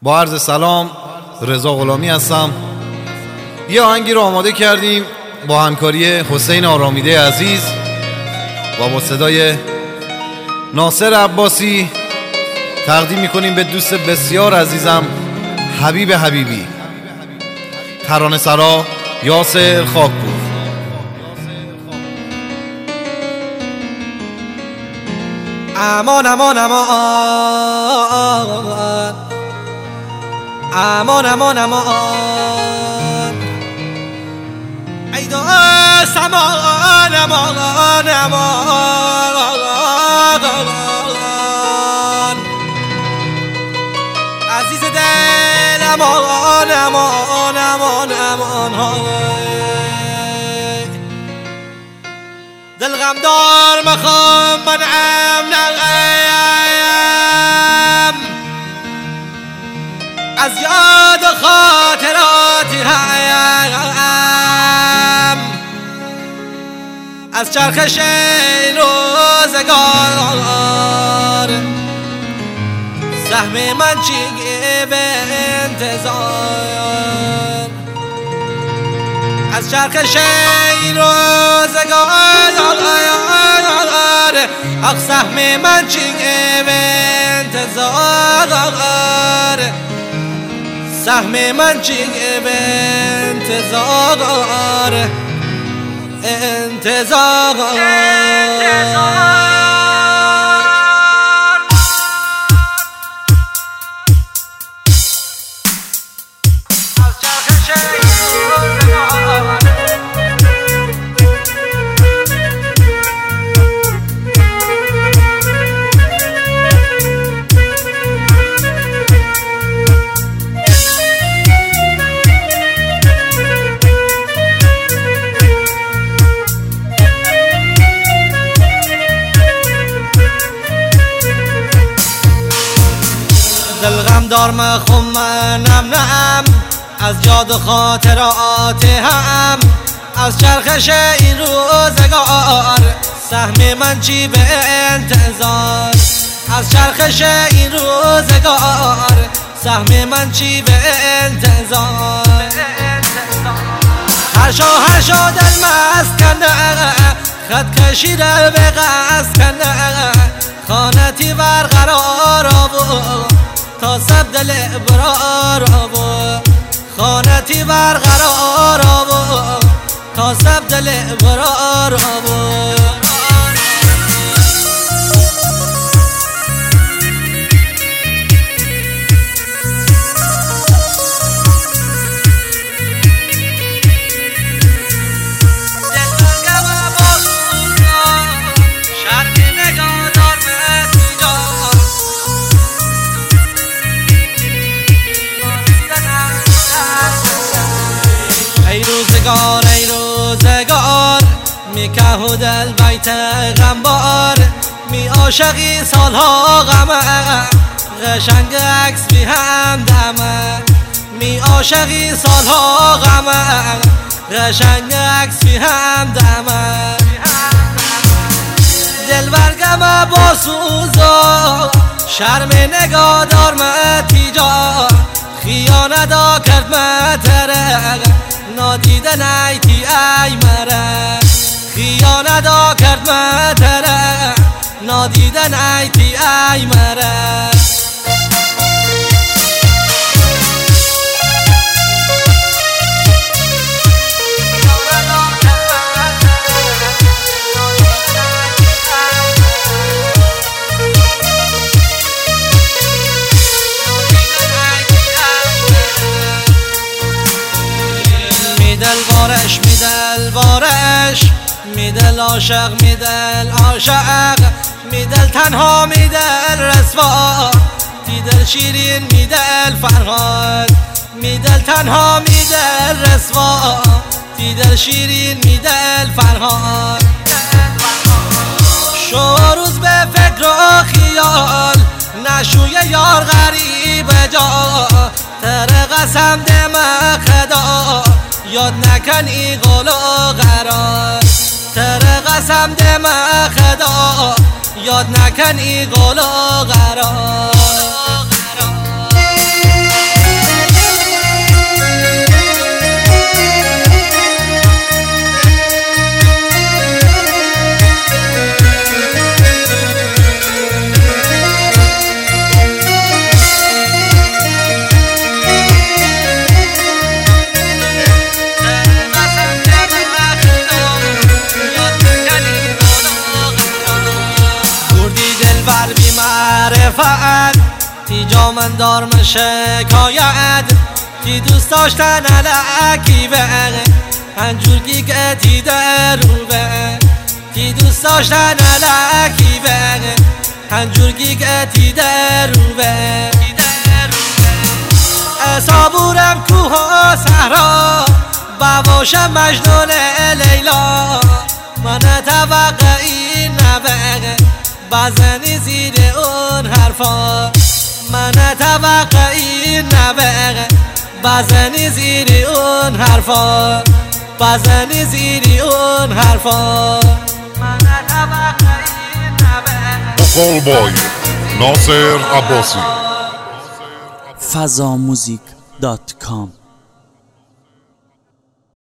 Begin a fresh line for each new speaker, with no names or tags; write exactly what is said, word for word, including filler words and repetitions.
با عرض سلام، رضا غلامی هستم. یه آهنگی رو آماده کردیم با همکاری حسین آرامیده عزیز و با صدای ناصر عباسی تقدیم میکنیم به دوست بسیار عزیزم حبیب حبیبی، ترانه سرا یاسر خاکپور.
امان امان امان امان امان امان ای دوست امان امان امان عزیز دل امان امان امان امان دل غم دار مخوام منعم نغم از یاد خاطراتی هایم از چرخش این روزگار سهم من چیه به انتظار از چرخش این روزگار آخ سهم من چیه به انتظار سهم من چیه به انتظار انتظار دلغم دار مخم منم نم از جاد و خاطرات هم از چرخش این روزگار سهم من چی به انتظار از چرخش این روزگار سهم من چی به انتظار هر شو هر شو دل مست کنه خط کشیده به قصد کنه خانتی برقرار بود تا سب دل برار بود خانتی برقرار بود تا سب دل برار بود ای روزگار ای روزگار می که دل بیت غمبار می عاشقی سالها غمه قشنگ عکس بی هم دمه می عاشقی سالها غمه قشنگ عکس بی هم دمه دل برگم با سوزا شرم نگاه دار متیجا خیانت ها کرد متره نادیده نیتی ای مره خیانت ها کرد متره نادیده نیتی ای مره میدل بارش میدل بارش میدل عاشق میدل عاشق میدل تنها میدل رسوا دیدل شیرین میدل فرهاد میدل تنها میدل رسوا دیدل شیرین میدل فرهاد شو روز به فکر و خیال نشوی یار غریب جا تر قسم دم خدا یاد نکنی قول و قرار تر قسم دم خدا یاد نکنی قول و قرار دامندار من شکایت کی دوست داشتن علکی به هنجورگی گتی در رو به کی دوست داشتن علکی به هنجورگی گتی در رو به صابورم کوه و صحرا بواشم مجنون لیلا من توقعی نبغه بزنی زیر اون حرفا من توقعی نبغه بزنی زیر اون حرفا بزنی زیر اون حرفا من توقعی نبغه
وقال بای ناصر عباسی
فضا موزیک دات کام